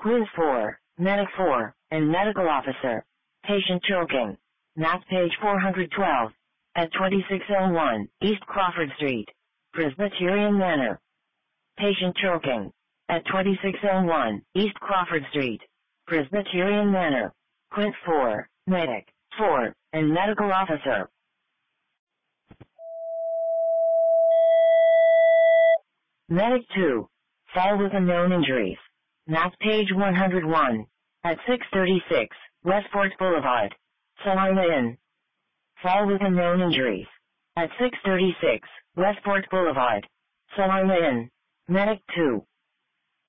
Quiz 4, Medic 4, and Medical Officer. Patient choking. Math page 412. At 2601 East Crawford Street, Presbyterian Manor. Patient choking. At 2601 East Crawford Street, Presbyterian Manor. Quint 4, Medic 4, and Medical Officer. Medic 2. Fall with unknown injuries. Math page 101. At 636 Westport Boulevard, Salina Inn. Fall with unknown injuries. At 636 Westport Boulevard, Salina Inn. Medic 2.